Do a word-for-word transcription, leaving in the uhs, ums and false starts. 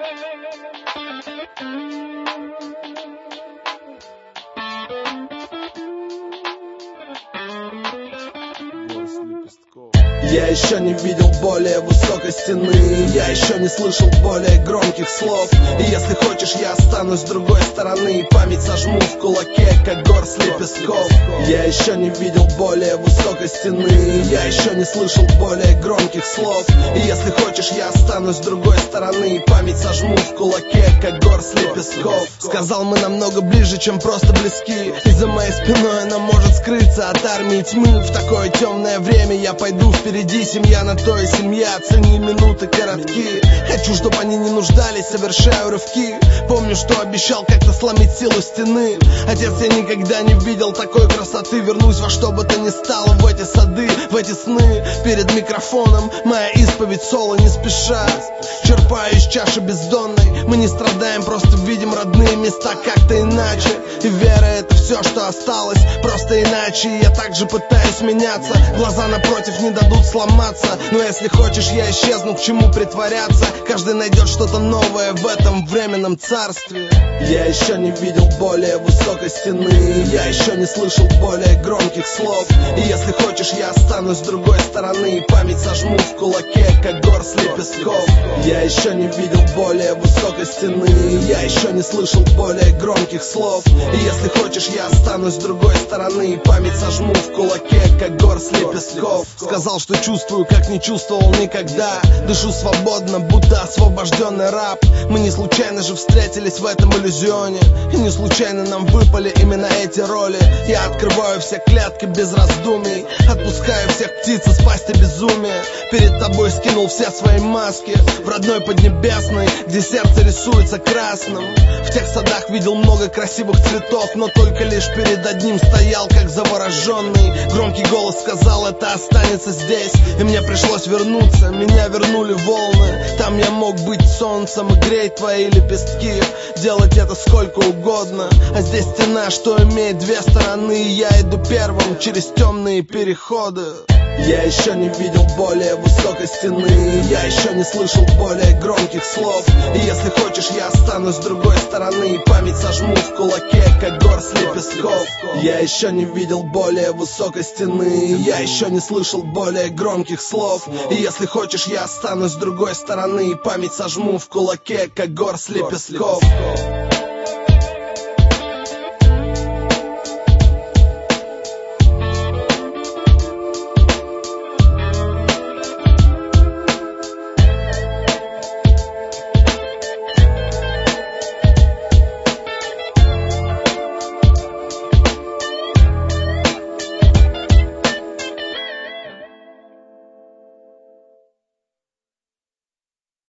Я еще не видел более высокой стены, я еще не слышал более громких слов. И если хочешь, я останусь с другой стороны, память сожму в кулаке, как горсть лепестков. Я еще не видел более высокой стены, я еще не слышал более громких слов. И если хочешь, я останусь с другой стороны, память сожму в кулаке, как горсть лепестков. Сказал, мы намного ближе, чем просто близки, и за моей спиной она может скрыться от армии тьмы. В такое темное время я пойду впереди. Семья на то и семья, цени минуты коротки. Хочу, чтобы они не нуждались, совершаю рывки. Помню, что обещал как-то сломить силу стены. Отец, я никогда не видел такой красоты. Вернусь во что бы то ни стало, в эти сады, в эти сны. Перед микрофоном моя исповедь соло не спеша. Черпаю из чаши бездонной. Мы не страдаем, просто видим родные места как-то иначе. И вера — это все, что осталось, просто иначе. И я также пытаюсь меняться. Глаза напротив не дадут сломаться. Но если хочешь, я исчезну, к чему притворяться? Каждый найдет что-то новое в этом временном царстве. Я еще не видел более высокой стены, я еще не слышал более громких слов. И если хочешь, я останусь с другой стороны, память сожму в кулаке, как горсть лепестков. Я еще не видел более высокой стены, я еще не слышал более громких слов. И если хочешь, я останусь с другой стороны, память сожму в кулаке, как горсть лепестков. Сказал, что чувствую, как не чувствовал никогда. Дышу свободно, будто освобожденный раб. Мы не случайно же встретились в этом иллюзионе, и не случайно нам выпали именно эти роли. Я открываю все клетки без раздумий, отпускаю всех птиц из пасти безумия. Перед тобой скинул все свои маски в родной Поднебесной, где сердце рисуется красным. В тех садах видел много красивых цветов, но только лишь перед одним стоял, как завороженный. Громкий голос сказал, это останется здесь. И мне пришлось вернуться, меня вернули волны. Там я мог быть солнцем и греть твои лепестки, делать это сколько угодно. А здесь стена, что имеет две стороны, и я иду первым через темные переходы. Я еще не видел более высокой стены, я еще не слышал более громких слов. И если хочешь, я останусь с другой стороны, память сожму в кулаке, как горсть лепестков. Я еще не видел более высокой стены, я еще не слышал более громких слов. И если хочешь, я останусь с другой стороны, память сожму в кулаке, как горсть лепестков.